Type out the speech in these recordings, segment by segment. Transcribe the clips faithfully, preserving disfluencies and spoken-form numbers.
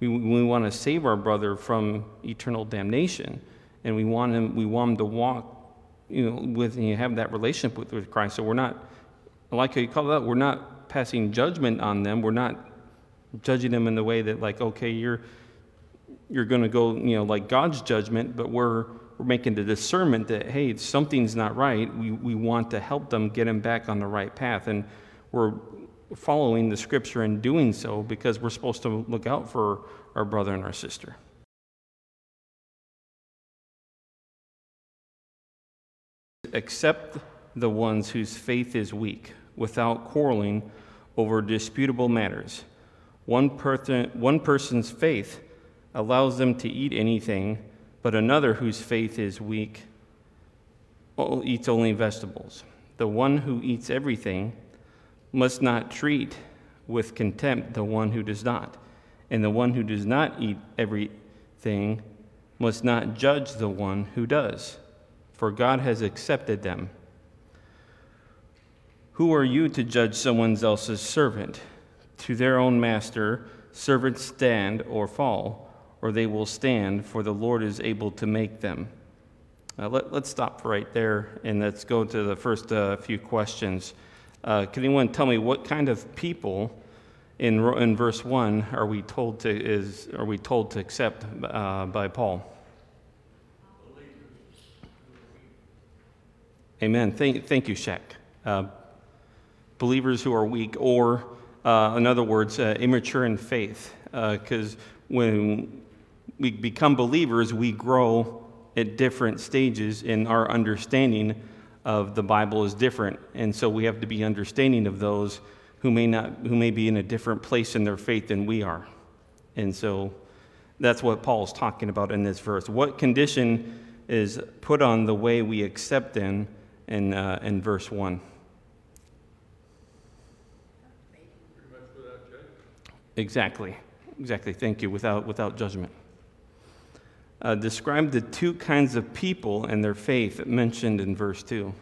We, we want to save our brother from eternal damnation, and we want him we want him to walk, you know, with and have that relationship with, with Christ. So we're not, like how you call it out, we're not passing judgment on them. We're not judging them in the way that, like, okay, you're you're going to go, you know, like God's judgment, but we're we're making the discernment that, hey, something's not right. We we want to help them get them back on the right path, and we're following the scripture and doing so because we're supposed to look out for our brother and our sister. Accept the ones whose faith is weak without quarreling over disputable matters. One person, one person's faith allows them to eat anything, but another whose faith is weak eats only vegetables. The one who eats everything must not treat with contempt the one who does not, and the one who does not eat everything must not judge the one who does, for God has accepted them. Who are you to judge someone else's servant? To their own master, servants stand or fall, or they will stand, for the Lord is able to make them. Uh, let, let's stop right there, and let's go to the first uh, few questions. Uh, can anyone tell me what kind of people in in verse one are we told to is are we told to accept uh, by Paul? Amen. Thank thank you, Shaq. Uh, believers who are weak, or uh, in other words, uh, immature in faith, because uh, when we become believers, we grow at different stages in our understanding of the Bible is different, and so we have to be understanding of those who may not, who may be in a different place in their faith than we are, and so that's what Paul's talking about in this verse. What condition is put on the way we accept them in uh, in verse one? Pretty much without judgment. Exactly, exactly. Thank you. Without without judgment. Uh, describe the two kinds of people and their faith mentioned in verse two.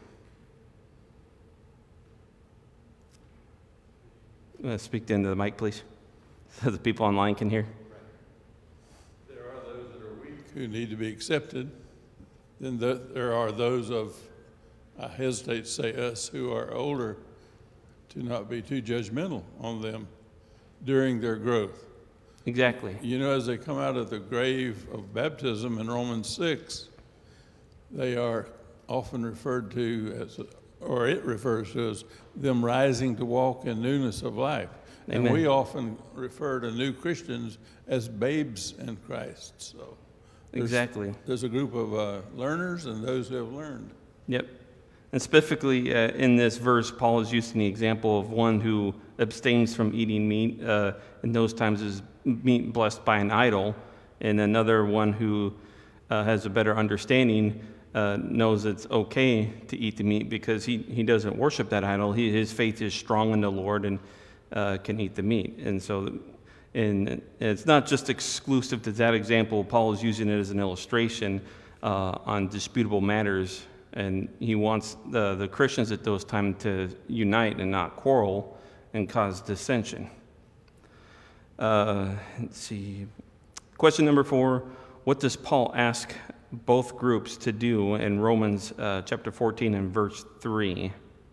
Uh, speak into the mic, please, so the people online can hear. There are those that are weak who need to be accepted. Then the, there are those of, I hesitate to say us, who are older, to not be too judgmental on them during their growth. Exactly. You know, as they come out of the grave of baptism in Romans six, they are often referred to as, or it refers to as, them rising to walk in newness of life. Amen. And we often refer to new Christians as babes in Christ. So there's, Exactly. there's a group of uh, learners and those who have learned. Yep. And specifically uh, in this verse, Paul is using the example of one who abstains from eating meat, uh, in those times is meat blessed by an idol, and another one who uh, has a better understanding uh, knows it's okay to eat the meat because he, he doesn't worship that idol. He, his faith is strong in the Lord and uh, can eat the meat. And so and it's not just exclusive to that example. Paul is using it as an illustration uh, on disputable matters, and he wants the, the Christians at those times to unite and not quarrel and cause dissension. Uh, let's see. Question number four, what does Paul ask both groups to do in Romans uh, chapter fourteen and verse three?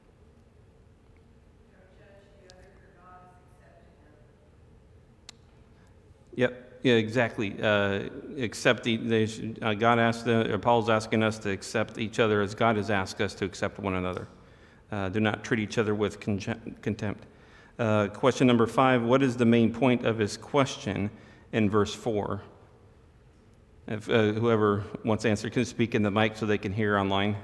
Yep, yeah, exactly. Uh, accept the, they should, uh, God asked, the, or Paul's asking us to accept each other as God has asked us to accept one another. Uh, do not treat each other with contempt. Uh, question number five, what is the main point of his question in verse four? If uh, whoever wants to answer can speak in the mic so they can hear online.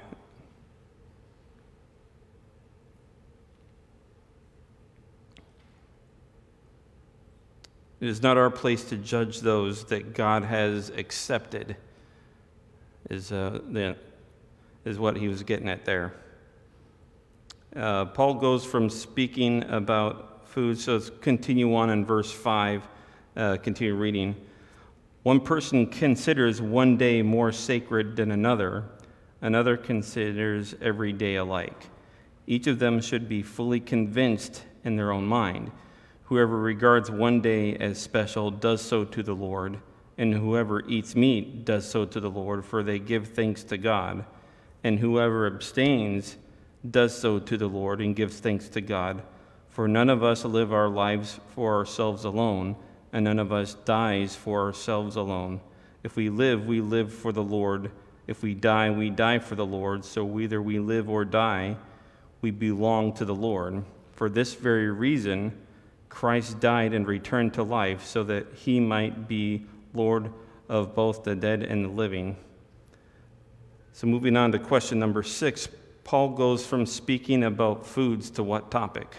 It is not our place to judge those that God has accepted, is, uh, the, is what he was getting at there. Uh, Paul goes from speaking about food, so let's continue on in verse five, uh, continue reading. One person considers one day more sacred than another. Another considers every day alike. Each of them should be fully convinced in their own mind. Whoever regards one day as special does so to the Lord, and whoever eats meat does so to the Lord, for they give thanks to God. And whoever abstains does so to the Lord and gives thanks to God. For none of us live our lives for ourselves alone, and none of us dies for ourselves alone. If we live, we live for the Lord. If we die, we die for the Lord. So whether we live or die, we belong to the Lord. For this very reason, Christ died and returned to life, so that he might be Lord of both the dead and the living. So moving on to question number six, Paul goes from speaking about foods to what topic?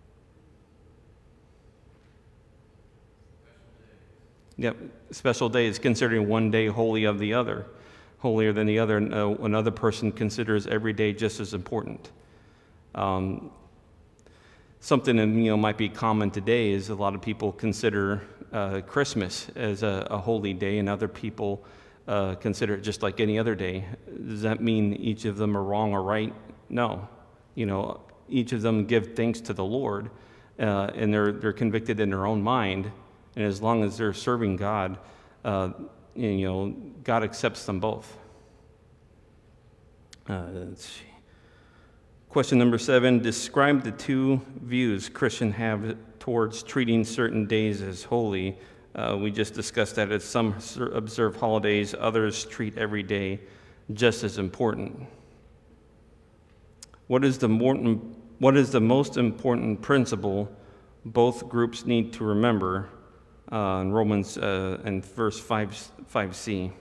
Yep, special day is considering one day holy of the other, holier than the other. Uh, another person considers every day just as important. Um, something that you know might be common today is a lot of people consider uh, Christmas as a, a holy day, and other people uh, consider it just like any other day. Does that mean each of them are wrong or right? No. You know, each of them give thanks to the Lord, uh, and they're they're convicted in their own mind. And as long as they're serving God, uh, you know, God accepts them both. Uh, let's see. Question number seven, describe the two views Christians have towards treating certain days as holy. Uh, we just discussed that as some observe holidays, others treat every day just as important. What is the more, what is the most important principle both groups need to remember? Uh, in Romans uh, in verse five, five c.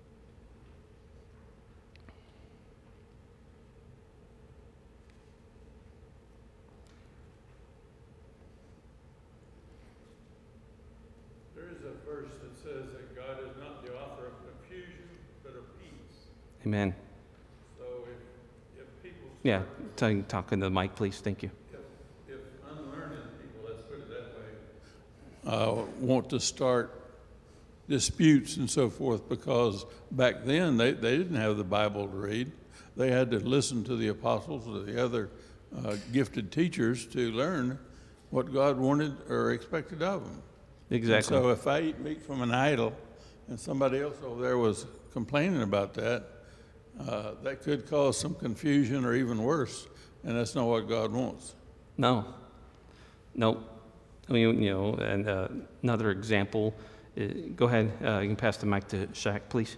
There is a verse that says that God is not the author of confusion, but of peace. Amen. So if, if people... Yeah, talk, talk into the mic, please. Thank you. If, if unlearned people, let's put it that way, Uh, want to start disputes and so forth, because back then they, they didn't have the Bible to read. They had to listen to the apostles or the other uh, gifted teachers to learn what God wanted or expected of them. Exactly. And so if I eat meat from an idol and somebody else over there was complaining about that, uh, that could cause some confusion or even worse, and that's not what God wants. No. No. I mean, you know, and uh, another example, uh, go ahead, uh, you can pass the mic to Shaq, please.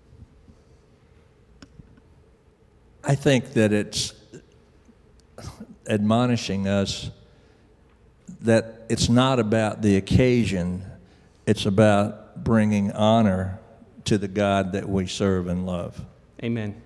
I think that it's admonishing us that it's not about the occasion, it's about bringing honor to the God that we serve and love. Amen.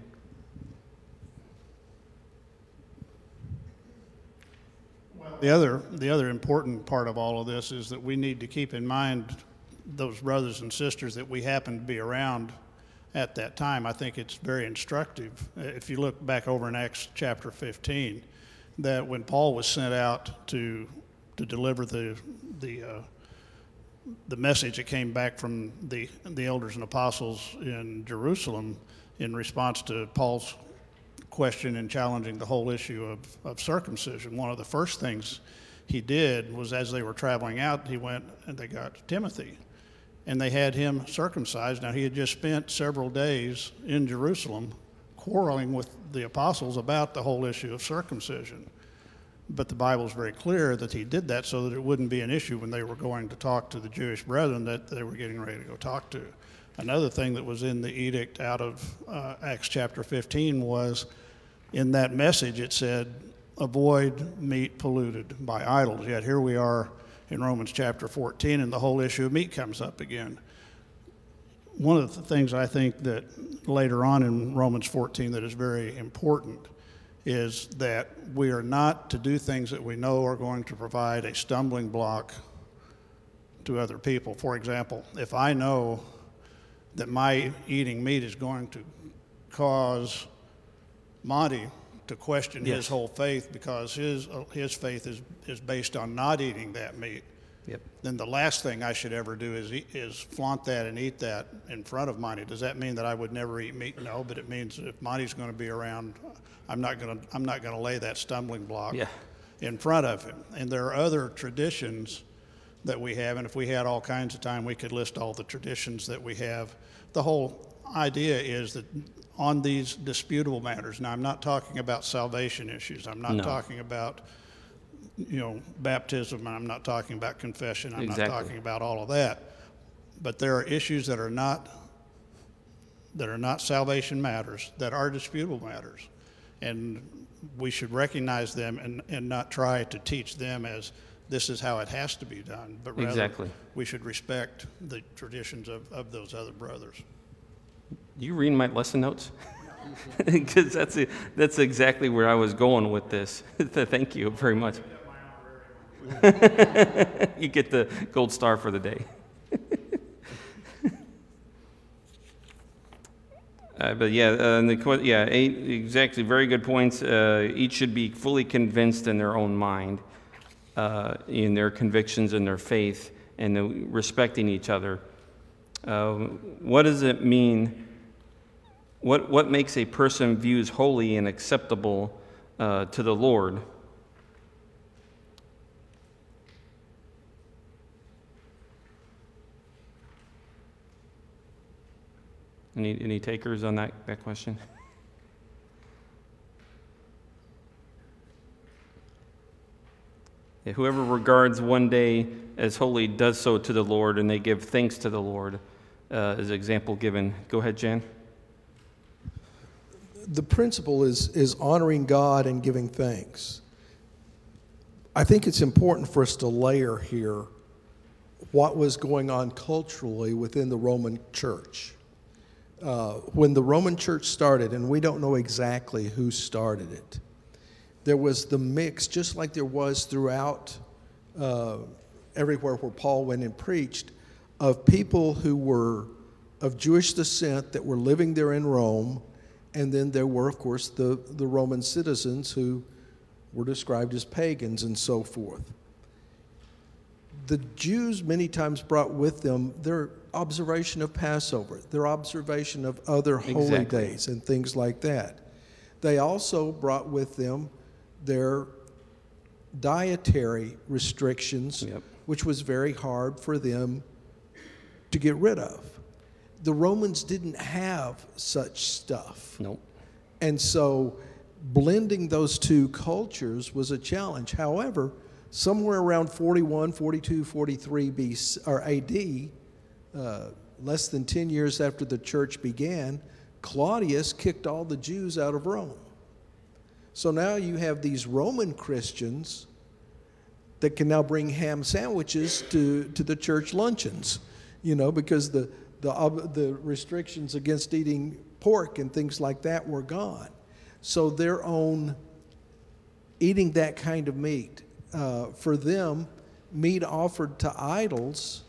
The other, the other important part of all of this is that we need to keep in mind those brothers and sisters that we happen to be around at that time. I think it's very instructive. If you look back over in Acts chapter fifteen, that when Paul was sent out to to deliver the the uh, the message that came back from the the elders and apostles in Jerusalem in response to Paul's question and challenging the whole issue of, of circumcision, one of the first things he did was, as they were traveling out, he went and they got Timothy, and they had him circumcised. Now, he had just spent several days in Jerusalem quarreling with the apostles about the whole issue of circumcision. But the Bible is very clear that he did that so that it wouldn't be an issue when they were going to talk to the Jewish brethren that they were getting ready to go talk to. Another thing that was in the edict out of uh, Acts chapter fifteen was, in that message it said, avoid meat polluted by idols. Yet here we are in Romans chapter fourteen, and the whole issue of meat comes up again. One of the things I think that later on in Romans fourteen that is very important is that we are not to do things that we know are going to provide a stumbling block to other people. For example, if I know that my eating meat is going to cause Monty to question Yes. his whole faith because his his faith is, is based on not eating that meat, Yep. then the last thing I should ever do is eat, is flaunt that and eat that in front of Monty. Does that mean that I would never eat meat? No, but it means that if Monty's going to be around, I'm not going to I'm not going to lay that stumbling block Yeah. in front of him. And there are other traditions that we have. And if we had all kinds of time, we could list all the traditions that we have. The whole idea is that on these disputable matters, now I'm not talking about salvation issues. I'm not No. talking about, you know, baptism. I'm not talking about confession. I'm Exactly. not talking about all of that. But there are issues that are not that are not salvation matters, that are disputable matters. And we should recognize them and, and not try to teach them as this is how it has to be done, but rather Exactly. we should respect the traditions of, of those other brothers. You reading my lesson notes? Because that's a, that's exactly where I was going with this. Thank you very much. You get the gold star for the day. Uh, but yeah, uh, and the, que- yeah, eight, exactly, very good points. Uh, each should be fully convinced in their own mind, uh, in their convictions and their faith, and uh, respecting each other. Uh, what does it mean? What what makes a person views holy and acceptable uh, to the Lord? Any, any takers on that, that question? Yeah, whoever regards one day as holy does so to the Lord, and they give thanks to the Lord, uh, as an example given. Go ahead, Jan. The principle is, is honoring God and giving thanks. I think it's important for us to layer here what was going on culturally within the Roman Church. Uh, when the Roman Church started, and we don't know exactly who started it, there was the mix, just like there was throughout uh, everywhere where Paul went and preached, of people who were of Jewish descent that were living there in Rome, and then there were, of course, the, the Roman citizens who were described as pagans and so forth. The Jews many times brought with them their observation of Passover, their observation of other holy Exactly. days and things like that. They also brought with them their dietary restrictions, Yep. which was very hard for them to get rid of. The Romans didn't have such stuff. Nope. And so blending those two cultures was a challenge. However, somewhere around forty-one, forty-two, forty-three B C, or A D, uh, less than ten years after the church began, Claudius kicked all the Jews out of Rome. So now you have these Roman Christians that can now bring ham sandwiches to, to the church luncheons, you know, because the, the, the restrictions against eating pork and things like that were gone. So their own eating that kind of meat, uh, for them, meat offered to idols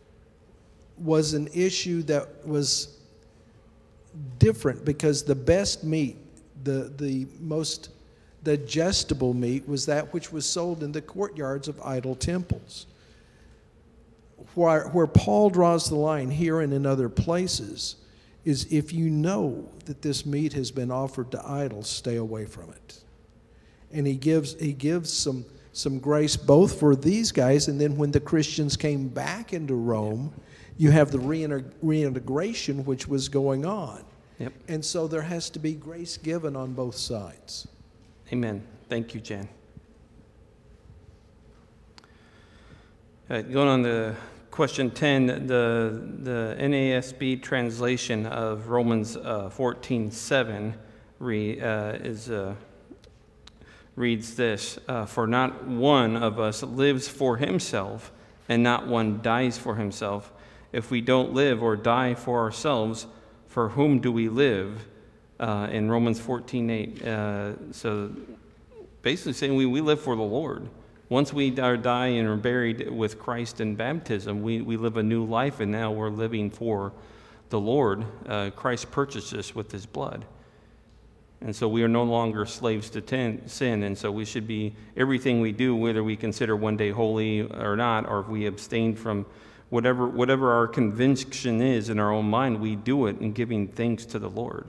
was an issue that was different, because the best meat, the, the most digestible meat, was that which was sold in the courtyards of idol temples. Where, where Paul draws the line here and in other places is, if you know that this meat has been offered to idols, stay away from it. And he gives he gives some some grace both for these guys, and then when the Christians came back into Rome, you have the reinter- reintegration which was going on. Yep. And so there has to be grace given on both sides. Amen. Thank you, Jan. Uh, going on to question ten, the, the N A S B translation of Romans uh, fourteen seven re, uh, is, uh, reads this, uh, for not one of us lives for himself, and not one dies for himself. If we don't live or die for ourselves, for whom do we live? Uh, in Romans fourteen eight. Uh, so basically saying we, we live for the Lord. Once we die and are buried with Christ in baptism, we, we live a new life, and now we're living for the Lord. Uh, Christ purchased us with his blood. And so we are no longer slaves to ten, sin, and so we should be, everything we do, whether we consider one day holy or not, or if we abstain from whatever, whatever our conviction is in our own mind, we do it in giving thanks to the Lord.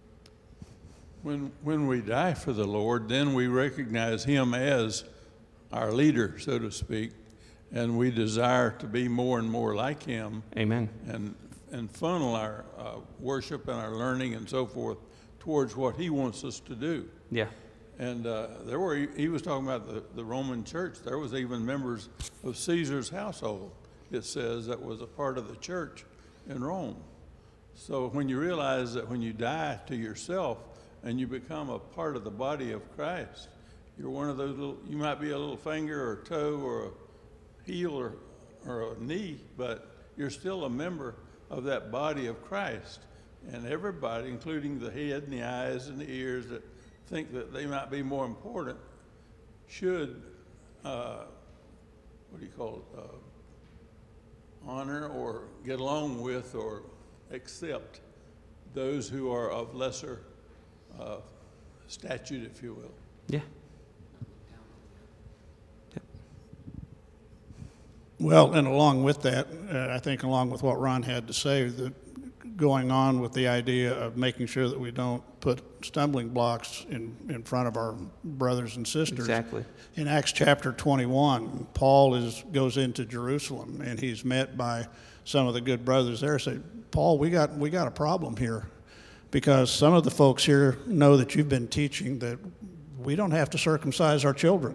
When, when we die for the Lord, then we recognize him as our leader, so to speak, and we desire to be more and more like him. Amen. And and funnel our uh, worship and our learning and so forth towards what he wants us to do. Yeah. And uh, there were, he was talking about the, the Roman church. There was even members of Caesar's household, it says, that was a part of the church in Rome. So when you realize that when you die to yourself and you become a part of the body of Christ, you're one of those little, you might be a little finger or a toe or a heel or, or a knee, but you're still a member of that body of Christ. And everybody, including the head and the eyes and the ears that think that they might be more important, should, uh, what do you call it, uh, honor or get along with or accept those who are of lesser uh, statute, if you will. Yeah. Well, and along with that, uh, I think along with what Ron had to say, that going on with the idea of making sure that we don't put stumbling blocks in, in front of our brothers and sisters. Exactly. In Acts chapter twenty-one, Paul is goes into Jerusalem, and he's met by some of the good brothers there. Say, Paul, we got we got a problem here, because some of the folks here know that you've been teaching that we don't have to circumcise our children.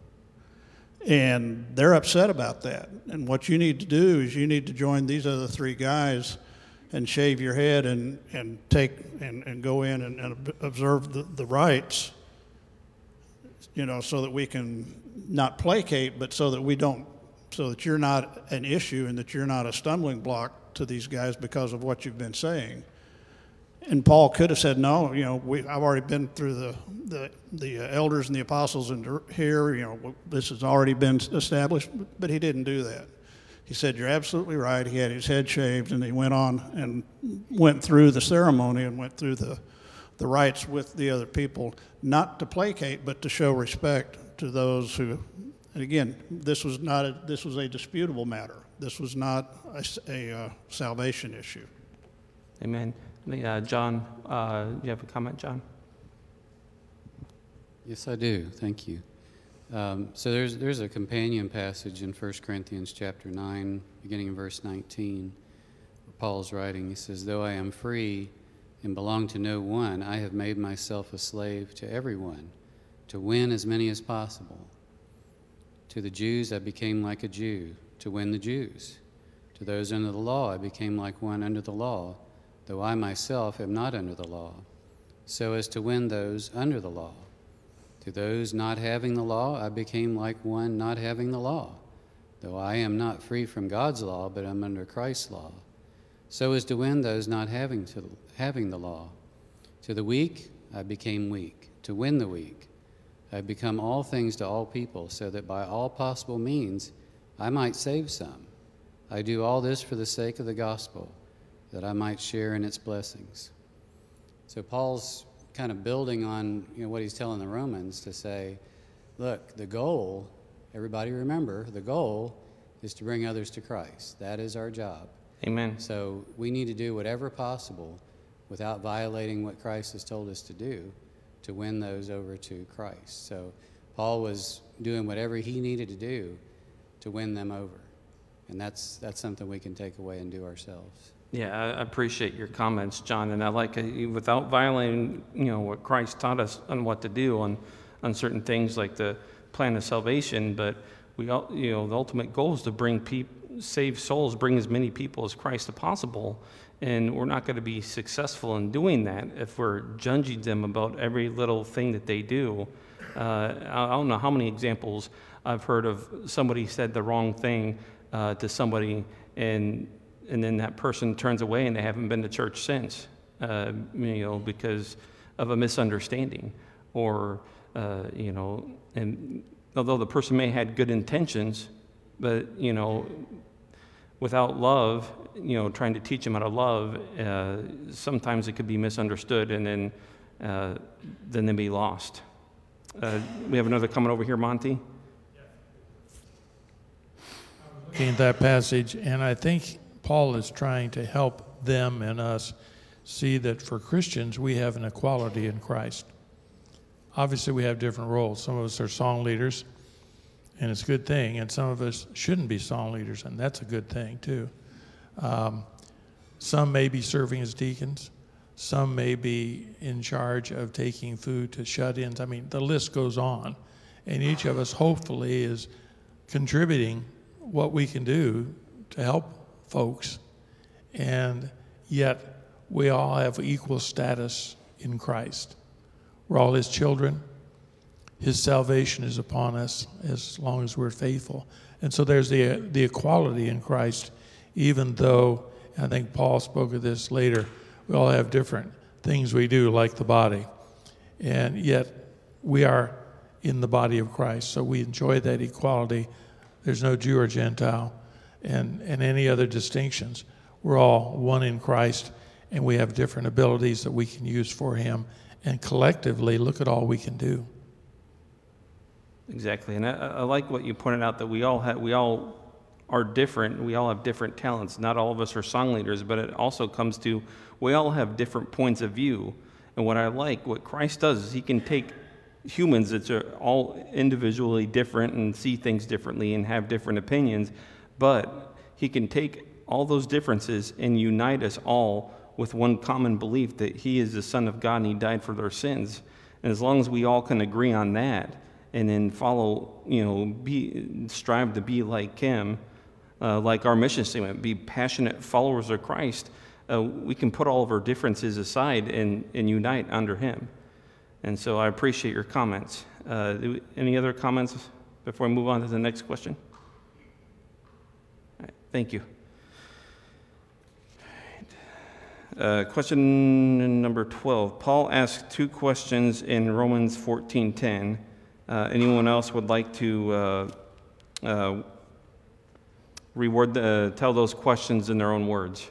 And they're upset about that. And what you need to do is you need to join these other three guys and shave your head and, and take and, and go in and, and observe the, the rites, you know, so that we can not placate, but so that we don't, so that you're not an issue and that you're not a stumbling block to these guys because of what you've been saying. And Paul could have said, no, you know, we, I've already been through the, the, the elders and the apostles and here, you know, this has already been established, but he didn't do that. He said, you're absolutely right. He had his head shaved, and he went on and went through the ceremony and went through the, the rites with the other people, not to placate, but to show respect to those who, and again, this was not a, this was a disputable matter. This was not a, a uh, salvation issue. Amen. Uh, John, uh, you have a comment, John? Yes, I do. Thank you. Um, so there's there's a companion passage in First Corinthians chapter nine, beginning in verse nineteen, where Paul's writing. He says, though I am free and belong to no one, I have made myself a slave to everyone, to win as many as possible. To the Jews I became like a Jew, to win the Jews. To those under the law I became like one under the law, though I myself am not under the law, so as to win those under the law. To those not having the law, I became like one not having the law, though I am not free from God's law, but am under Christ's law, so as to win those not having, to, having the law. To the weak, I became weak, to win the weak. I have become all things to all people, so that by all possible means I might save some. I do all this for the sake of the gospel, that I might share in its blessings. So Paul's kind of building on, you know, what he's telling the Romans to say, look, the goal, everybody remember, the goal is to bring others to Christ. That is our job. Amen. So we need to do whatever possible without violating what Christ has told us to do to win those over to Christ. So Paul was doing whatever he needed to do to win them over. And that's that's something we can take away and do ourselves. Yeah, I appreciate your comments, John, and I like it, without violating, you know, what Christ taught us on what to do on, on certain things like the plan of salvation. But we, all, you know, the ultimate goal is to bring people, save souls, bring as many people as Christ as possible, and we're not going to be successful in doing that if we're judging them about every little thing that they do. Uh, I don't know how many examples I've heard of somebody said the wrong thing uh, to somebody, and and then that person turns away and they haven't been to church since, uh, you know, because of a misunderstanding. Or, uh, you know, and although the person may have had good intentions, but, you know, without love, you know, trying to teach them how to love, uh, sometimes it could be misunderstood, and then, uh, then they be lost. Uh, we have another comment over here, Monty. Looking at that passage, and I think Paul is trying to help them and us see that for Christians, we have an equality in Christ. Obviously, we have different roles. Some of us are song leaders, and it's a good thing. And some of us shouldn't be song leaders, and that's a good thing too. Um, some may be serving as deacons. Some may be in charge of taking food to shut-ins. I mean, the list goes on. And each of us hopefully is contributing what we can do to help folks. And yet we all have equal status in Christ. We're all his children. His salvation is upon us as long as we're faithful. And so there's the, the equality in Christ, even though, I think Paul spoke of this later, we all have different things we do like the body. And yet we are in the body of Christ. So we enjoy that equality. There's no Jew or Gentile and, and any other distinctions. We're all one in Christ, and we have different abilities that we can use for him. And collectively, look at all we can do. Exactly. And I, I like what you pointed out, that we all have, we all are different. We all have different talents. Not all of us are song leaders, but it also comes to we all have different points of view. And what I like, what Christ does is he can take humans that are all individually different and see things differently and have different opinions, but he can take all those differences and unite us all with one common belief that he is the Son of God and he died for their sins. And as long as we all can agree on that and then follow, you know, be strive to be like him, uh, like our mission statement, be passionate followers of Christ, uh, we can put all of our differences aside and, and unite under him. And so I appreciate your comments. Uh, any other comments before we move on to the next question? All right, thank you. Uh, question number twelve. Paul asked two questions in Romans fourteen ten. Uh, anyone else would like to uh, uh, reword the, tell those questions in their own words?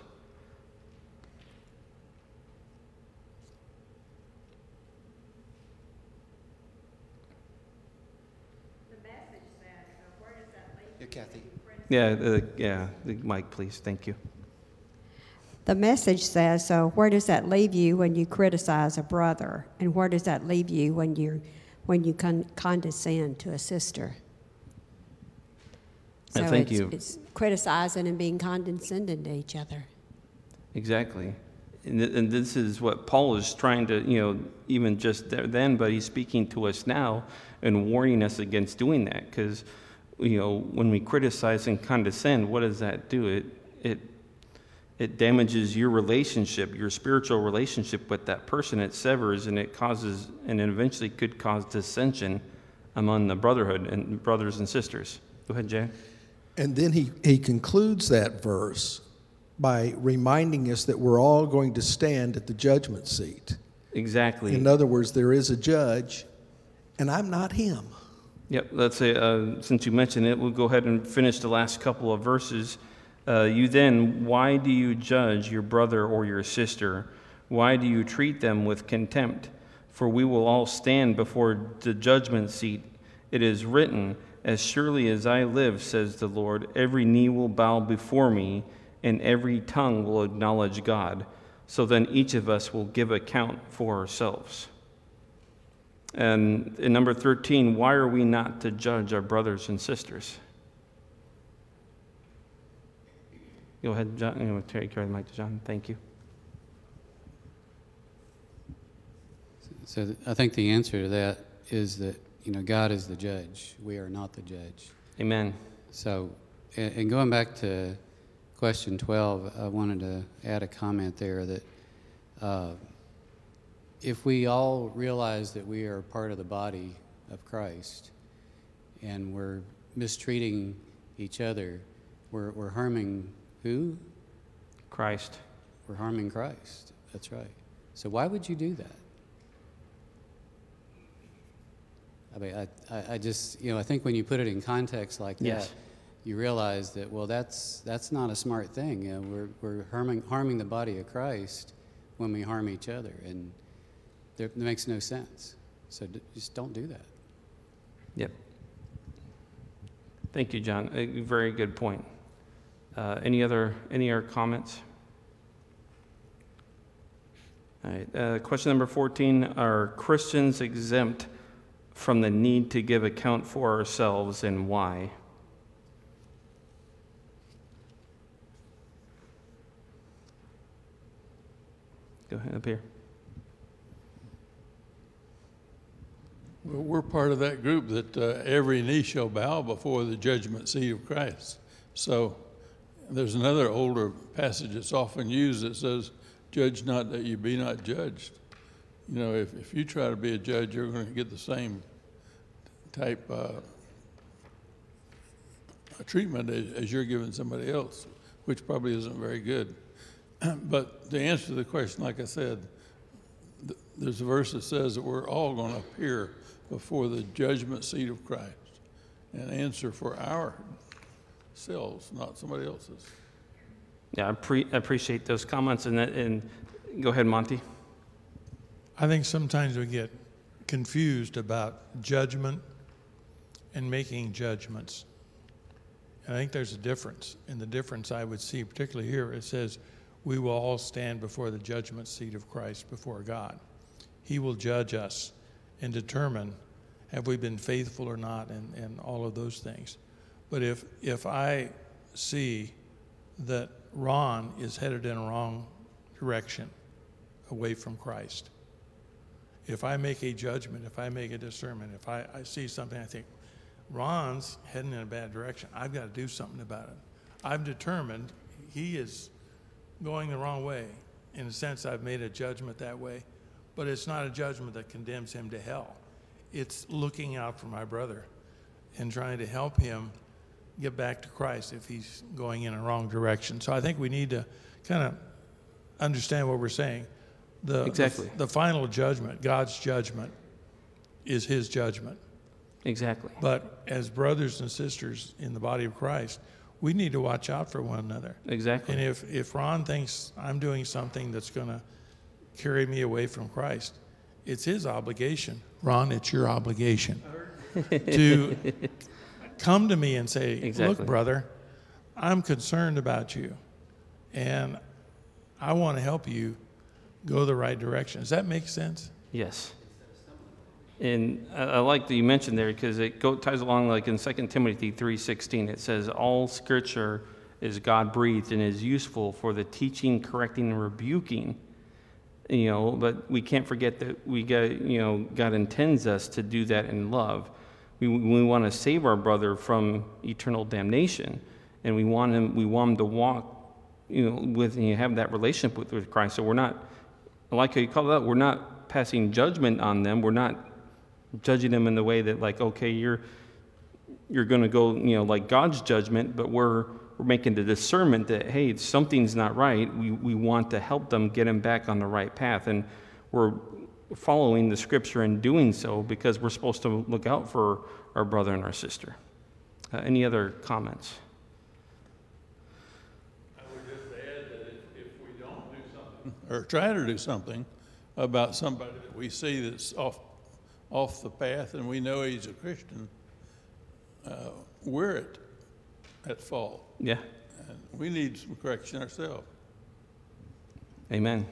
Kathy. Yeah, uh, yeah, the mic, please. Thank you. The message says, so where does that leave you when you criticize a brother? And where does that leave you when you when you con- condescend to a sister? So Uh, thank it's, you. It's criticizing and being condescending to each other. Exactly. And, th- and this is what Paul is trying to, you know, even just there then, but he's speaking to us now and warning us against doing that, because you know, when we criticize and condescend, what does that do? It it it damages your relationship, your spiritual relationship with that person. It severs, and it causes, and it eventually could cause dissension among the brotherhood and brothers and sisters. Go ahead, Jay. And then he, he concludes that verse by reminding us that we're all going to stand at the judgment seat. Exactly. In other words, there is a judge, and I'm not him. Yep, let's say, uh, since you mentioned it, we'll go ahead and finish the last couple of verses. Uh, you then, why do you judge your brother or your sister? Why do you treat them with contempt? For we will all stand before the judgment seat. It is written, as surely as I live, says the Lord, every knee will bow before me, and every tongue will acknowledge God. So then each of us will give account for ourselves. And in number thirteen, why are we not to judge our brothers and sisters? Go ahead, John. You know, take care of the mic to John. Thank you. So th- I think the answer to that is that, you know, God is the judge. We are not the judge. Amen. So, and, and going back to question twelve, I wanted to add a comment there that uh, if we all realize that we are part of the body of Christ and we're mistreating each other, we're, we're harming who? Christ. We're harming Christ. That's right. So why would you do that? I mean, I, I, I just, you know, I think when you put it in context like Yes. that, you realize that, well, that's that's not a smart thing. You know, we're we're harming harming the body of Christ when we harm each other, and there, it makes no sense. So d- just don't do that. Yep. Thank you, John. A very good point. Uh, any other any other comments? All right. Uh, question number fourteen: are Christians exempt from the need to give account for ourselves and why. Go ahead, up here. Well, we're part of that group that uh, every knee shall bow before the judgment seat of Christ. So there's another older passage that's often used that says, judge not that you be not judged. You know, if, if you try to be a judge, you're going to get the same type uh, treatment as, as you're giving somebody else, which probably isn't very good. But to answer the question, like I said, th- there's a verse that says that we're all going to appear before the judgment seat of Christ and answer for our selves, not somebody else's. Yeah, I pre- appreciate those comments. And, that, and go ahead, Monty. I think sometimes we get confused about judgment and making judgments. And I think there's a difference. And the difference I would see, particularly here, it says, we will all stand before the judgment seat of Christ before God. He will judge us and determine have we been faithful or not, and, and all of those things. But if if I see that Ron is headed in a wrong direction, away from Christ, if I make a judgment, if I make a discernment, if I, I see something, I think, Ron's heading in a bad direction, I've got to do something about it. I've determined he is going the wrong way. In a sense, I've made a judgment that way, but it's not a judgment that condemns him to hell. It's looking out for my brother and trying to help him get back to Christ if he's going in a wrong direction. So I think we need to kind of understand what we're saying. The, Exactly. the, the final judgment, God's judgment, is his judgment. Exactly. But as brothers and sisters in the body of Christ, we need to watch out for one another. Exactly. And if, if Ron thinks I'm doing something that's going to carry me away from Christ, it's his obligation. Ron, it's your obligation to come to me and say, Exactly. look, brother, I'm concerned about you, and I want to help you go the right direction. Does that make sense? Yes. And I, I like that you mentioned there because it go, ties along like in Second Timothy three sixteen. It says, all scripture is God-breathed and is useful for the teaching, correcting, and rebuking. You know, but we can't forget that we got, you know, God intends us to do that in love. We, we want to save our brother from eternal damnation, and we want him, we want him to walk, you know, with and have that relationship with, with Christ. So we're not, like how you call it out, we're not passing judgment on them. We're not judging them in the way that, like, okay, you're you're going to go, you know, like God's judgment, but we're we're making the discernment that, hey, something's not right. We we want to help them get them back on the right path, and we're following the scripture and doing so because we're supposed to look out for our brother and our sister. Uh, any other comments? I would just add that if, if we don't do something, or try to do something about somebody that we see that's off off the path and we know he's a Christian, uh, we're at, at fault. Yeah. And we need some correction ourselves. Amen.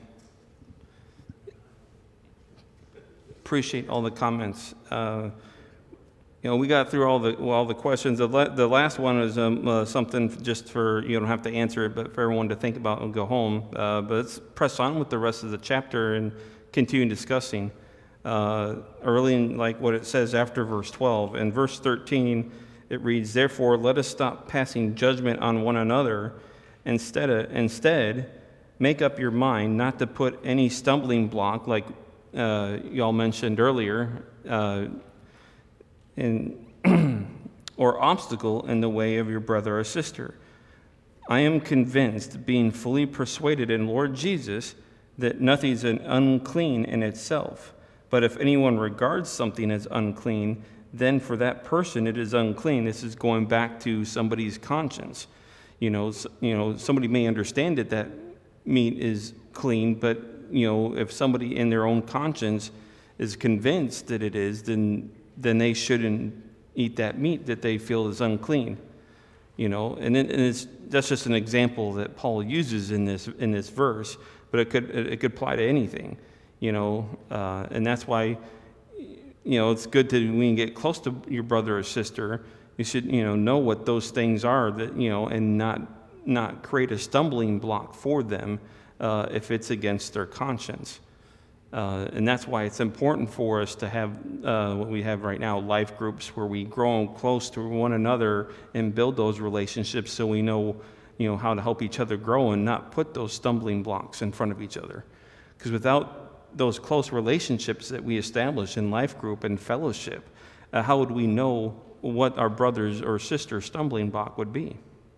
Appreciate all the comments. Uh, you know, we got through all the well, all the questions. The, la- the last one is um, uh, something just for, you don't have to answer it, but for everyone to think about and go home. Uh, but let's press on with the rest of the chapter and continue discussing. Uh, early in, like what it says after verse twelve. In verse thirteen, it reads, therefore, let us stop passing judgment on one another. Instead, of, instead make up your mind not to put any stumbling block, like uh, y'all mentioned earlier, uh, in, or obstacle in the way of your brother or sister. I am convinced, being fully persuaded in Lord Jesus, that nothing is unclean in itself. But if anyone regards something as unclean, then for that person it is unclean. This is going back to somebody's conscience. You know, you know, somebody may understand it that meat is clean, but you know, if somebody in their own conscience is convinced that it is, then then they shouldn't eat that meat that they feel is unclean. You know, and, it, and it's that's just an example that Paul uses in this in this verse, but it could it could apply to anything. You know, uh, and that's why you know, it's good to, when you get close to your brother or sister, you should, you know, know what those things are that, you know, and not not create a stumbling block for them uh, if it's against their conscience. Uh, and that's why it's important for us to have uh, what we have right now, life groups, where we grow close to one another and build those relationships so we know, you know, how to help each other grow and not put those stumbling blocks in front of each other. Because without those close relationships that we establish in life group and fellowship, uh, how would we know what our brother's or sister's stumbling block would be?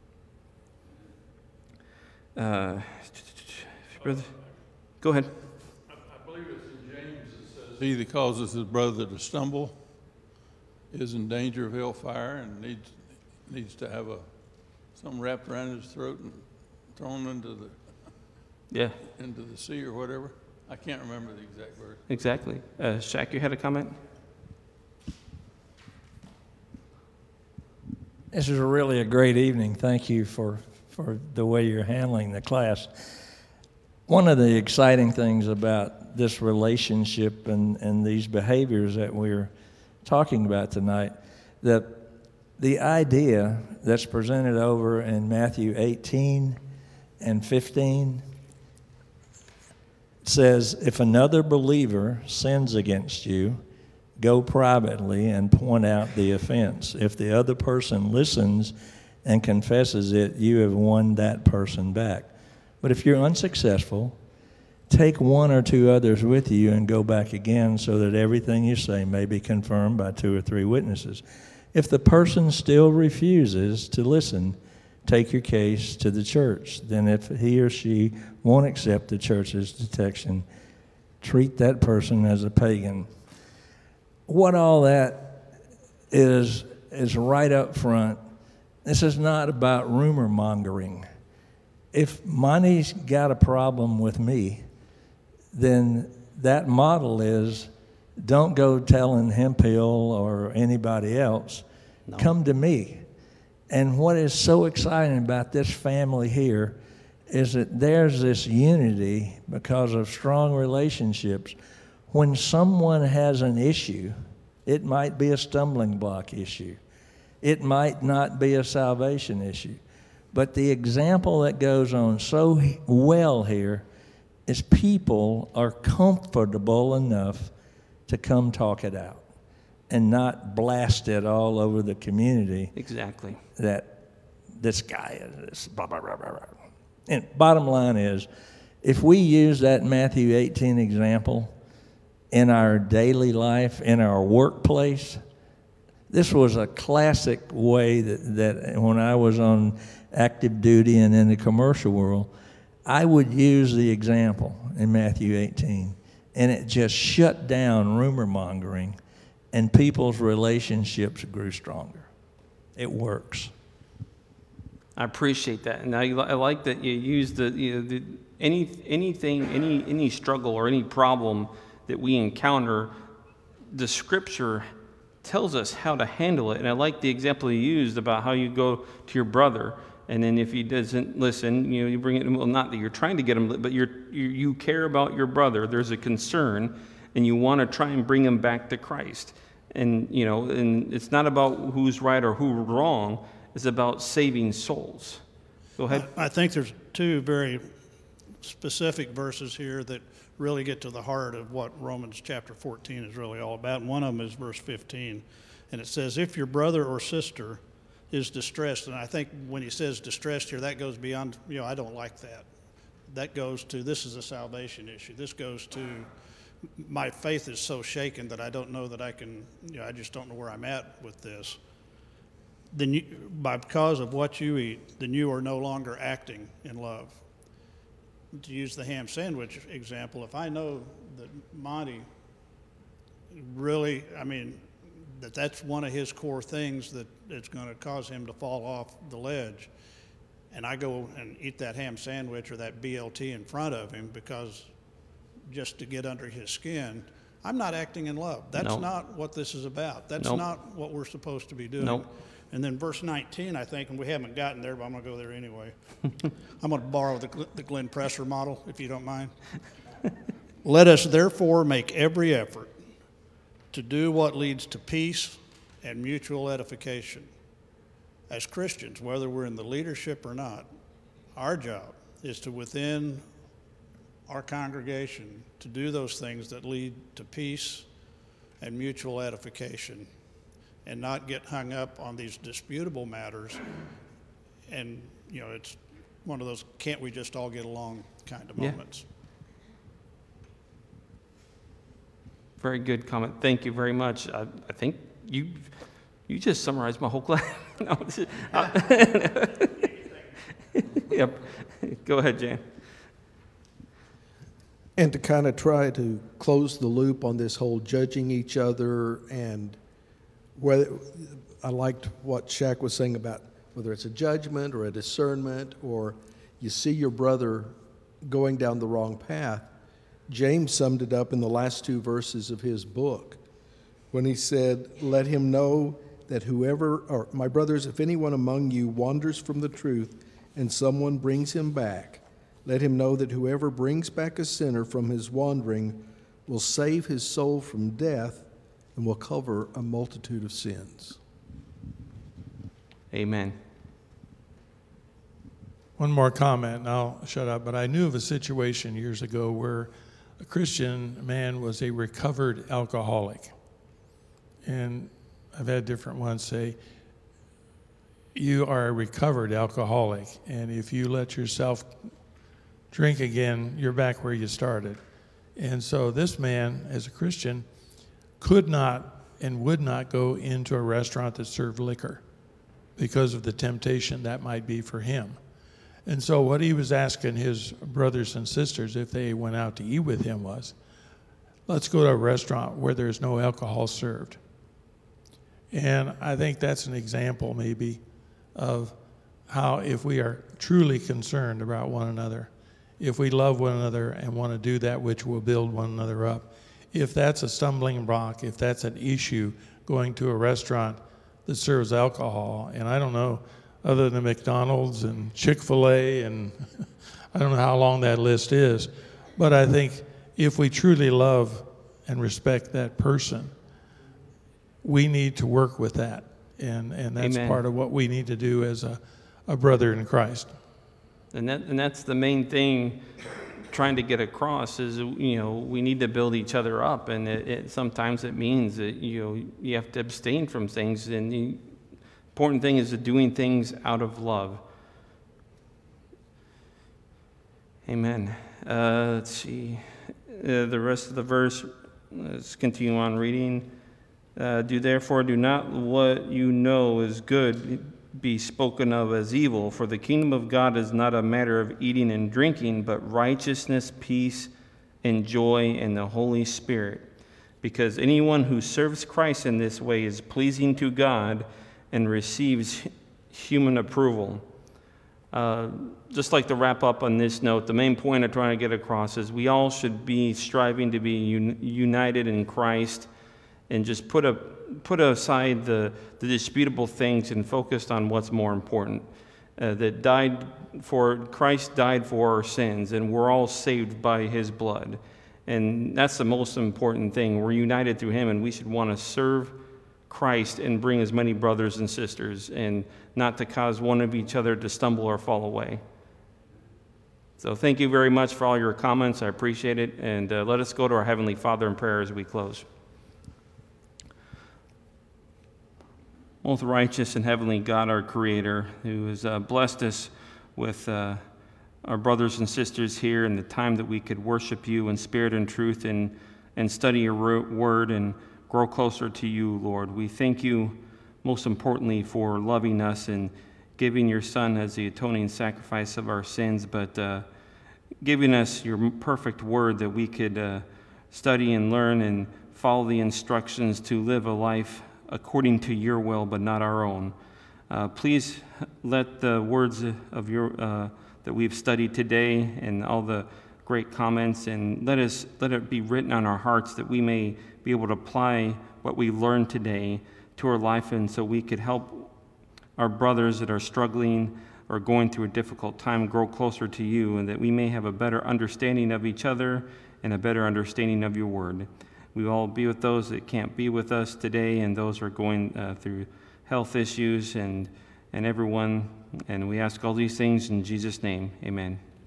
Uh, brother, go ahead. He that causes his brother to stumble is in danger of hellfire and needs needs to have a something wrapped around his throat and thrown into the yeah into the sea or whatever. I can't remember the exact verse. Exactly. Uh, Shaq, you had a comment? This is really a great evening. Thank you for, for the way you're handling the class. One of the exciting things about this relationship and, and these behaviors that we're talking about tonight, that the idea that's presented over in Matthew eighteen and fifteen says, if another believer sins against you, go privately and point out the offense. If the other person listens and confesses it, you have won that person back. But if you're unsuccessful, take one or two others with you and go back again so that everything you say may be confirmed by two or three witnesses. If the person still refuses to listen, take your case to the church. Then if he or she won't accept the church's detection, treat that person as a pagan. What all that is, is right up front. This is not about rumor mongering. If Monty's got a problem with me, then that model is don't go telling Hemphill or anybody else. No. Come to me. And what is so exciting about this family here is that there's this unity because of strong relationships. When someone has an issue, it might be a stumbling block issue. It might not be a salvation issue. But the example that goes on so well here is people are comfortable enough to come talk it out and not blast it all over the community. Exactly. That this guy is blah, blah, blah, blah, blah. And bottom line is, if we use that Matthew eighteen example in our daily life, in our workplace, this was a classic way that, that when I was on active duty and in the commercial world, I would use the example in Matthew eighteen, and it just shut down rumor mongering, and people's relationships grew stronger. It works. I appreciate that, and I, I like that you use the, you know, the any anything, any any struggle or any problem that we encounter, the Scripture tells us how to handle it. And I like the example you used about how you go to your brother, and then if he doesn't listen, you know, you bring it. Well, not that you're trying to get him, but you're you, you care about your brother. There's a concern, and you want to try and bring him back to Christ. And you know, and it's not about who's right or who's wrong. It's about saving souls. Go ahead. I, I think there's two very specific verses here that really get to the heart of what Romans chapter fourteen is really all about. And one of them is verse fifteen. And it says, if your brother or sister is distressed, and I think when he says distressed here, that goes beyond, you know, I don't like that. That goes to, this is a salvation issue. This goes to, my faith is so shaken that I don't know that I can, you know, I just don't know where I'm at with this. Then you, by because of what you eat, then you are no longer acting in love. To use the ham sandwich example, if I know that Monty really, I mean, that that's one of his core things that it's going to cause him to fall off the ledge, and I go and eat that ham sandwich or that B L T in front of him because just to get under his skin, I'm not acting in love. That's nope. not what this is about. That's nope. not what we're supposed to be doing. Nope. And then verse nineteen, I think, and we haven't gotten there, but I'm going to go there anyway. I'm going to borrow the, the Glenn Presser model, if you don't mind. Let us therefore make every effort to do what leads to peace and mutual edification. As Christians, whether we're in the leadership or not, our job is to, within our congregation, to do those things that lead to peace and mutual edification, and not get hung up on these disputable matters. And, you know, it's one of those can't we just all get along kind of Yeah. moments. Very good comment. Thank you very much. I, I think you you just summarized my whole class. No, this is- uh, yep. Go ahead, Jan. And to kind of try to close the loop on this whole judging each other, and whether, I liked what Shaq was saying about whether it's a judgment or a discernment, or you see your brother going down the wrong path. James summed it up in the last two verses of his book when he said, let him know that whoever, or my brothers, if anyone among you wanders from the truth and someone brings him back, let him know that whoever brings back a sinner from his wandering will save his soul from death and will cover a multitude of sins. Amen. One more comment, and I'll shut up. But I knew of a situation years ago where a Christian man was a recovered alcoholic. And I've had different ones say, you are a recovered alcoholic, and if you let yourself drink again, you're back where you started. And so this man, as a Christian, could not and would not go into a restaurant that served liquor because of the temptation that might be for him. And so what he was asking his brothers and sisters if they went out to eat with him was, let's go to a restaurant where there's no alcohol served. And I think that's an example maybe of how if we are truly concerned about one another, if we love one another and want to do that which will build one another up, if that's a stumbling block, if that's an issue, going to a restaurant that serves alcohol, and I don't know, other than McDonald's and Chick-fil-A, and I don't know how long that list is, but I think if we truly love and respect that person, we need to work with that, and, and that's Amen. part of what we need to do as a, a brother in Christ. And that and that's the main thing trying to get across is, you know, we need to build each other up, and it, it sometimes it means that, you know, you have to abstain from things, and the important thing is to doing things out of love. Amen. Uh, let's see. Uh, the rest of the verse, let's continue on reading. Uh, do therefore do not what you know is good be spoken of as evil, for the kingdom of God is not a matter of eating and drinking, but righteousness, peace, and joy in the Holy Spirit. Because anyone who serves Christ in this way is pleasing to God and receives human approval. Uh, just like to wrap up on this note, the main point I'm trying to get across is we all should be striving to be un- united in Christ, and just put a put aside the, the disputable things and focused on what's more important. Uh, that died for Christ died for our sins, and we're all saved by His blood, and that's the most important thing. We're united through Him, and we should want to serve Christ and bring as many brothers and sisters, and not to cause one of each other to stumble or fall away. So thank you very much for all your comments. I appreciate it, and uh, let us go to our Heavenly Father in prayer as we close. Most righteous and heavenly God, our Creator, who has uh, blessed us with uh, our brothers and sisters here in the time that we could worship you in spirit and truth, and, and study your word and grow closer to you, Lord. We thank you most importantly for loving us and giving your Son as the atoning sacrifice of our sins, but uh, giving us your perfect word that we could uh, study and learn and follow the instructions to live a life according to your will, but not our own. Uh, please let the words of your uh, that we've studied today and all the great comments, and let us let it be written on our hearts that we may be able to apply what we learned today to our life, and so we could help our brothers that are struggling or going through a difficult time grow closer to you, and that we may have a better understanding of each other and a better understanding of your word. we all be with those that can't be with us today, and those who are going uh, through health issues, and, and everyone. And we ask all these things in Jesus' name. Amen.